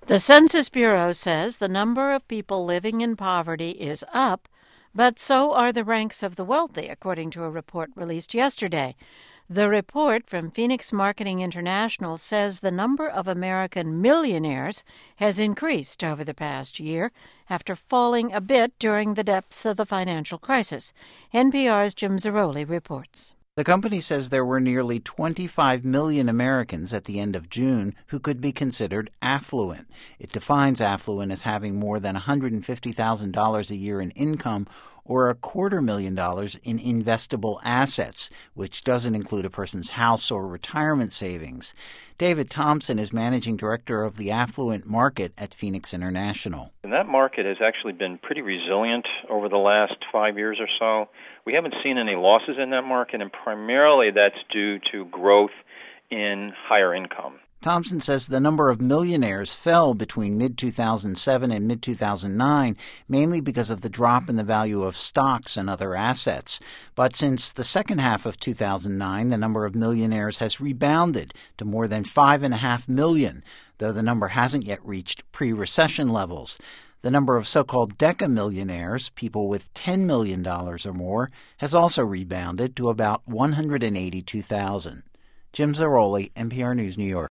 The Census Bureau says the number of people living in poverty is up, but so are the ranks of the wealthy, according to a report released yesterday. The report from Phoenix Marketing International says the number of American millionaires has increased over the past year after falling a bit during the depths of the financial crisis. NPR's Jim Zarroli reports. The company says there were nearly 25 million Americans at the end of June who could be considered affluent. It defines affluent as having more than $150,000 a year in income or $250,000 in investable assets, which doesn't include a person's house or retirement savings. David Thompson is managing director of the affluent market at Phoenix International. And that market has actually been pretty resilient over the last 5 years or so. We haven't seen any losses in that market, and primarily that's due to growth in higher income. Thompson says the number of millionaires fell between mid-2007 and mid-2009, mainly because of the drop in the value of stocks and other assets. But since the second half of 2009, the number of millionaires has rebounded to more than 5.5 million, though the number hasn't yet reached pre-recession levels. The number of so-called decamillionaires, people with $10 million or more, has also rebounded to about 182,000. Jim Zarroli, NPR News, New York.